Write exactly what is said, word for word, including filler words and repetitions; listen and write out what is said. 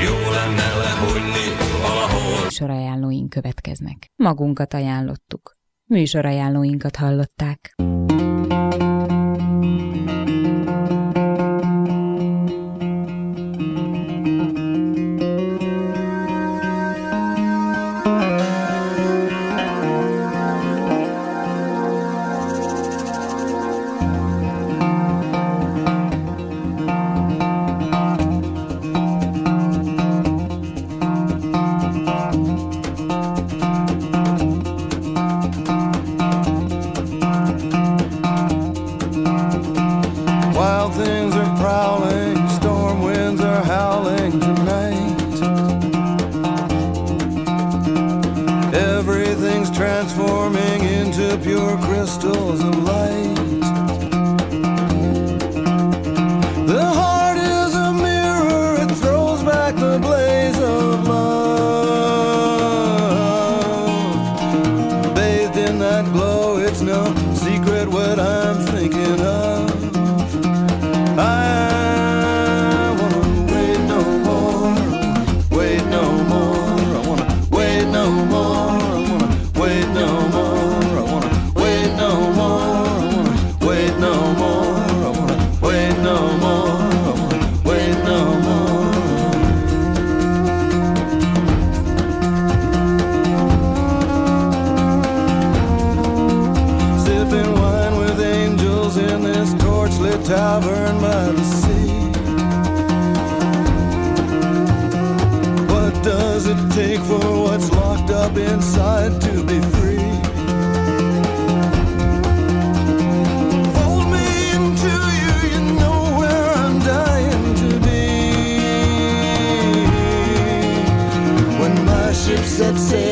jó lenne lehugyni valahol. Műsorajánlóink következnek. Magunkat ajánlottuk. Műsorajánlóinkat hallották. Tavern by the sea. What does it take for what's locked up inside to be free? Fold me into you, you know where I'm dying to be. When my ship sets sail